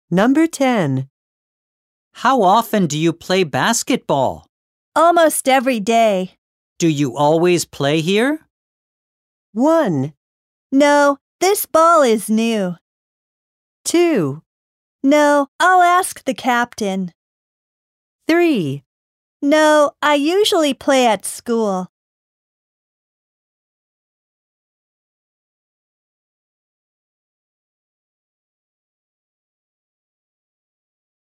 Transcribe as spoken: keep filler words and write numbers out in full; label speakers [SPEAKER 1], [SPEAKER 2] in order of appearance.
[SPEAKER 1] Number ten.
[SPEAKER 2] How often do you play basketball?
[SPEAKER 3] Almost every day.
[SPEAKER 2] Do you always play here?
[SPEAKER 1] one,
[SPEAKER 3] No, this ball is new.
[SPEAKER 1] two,
[SPEAKER 3] No, I'll ask the captain.
[SPEAKER 1] three.
[SPEAKER 3] No, I usually play at school.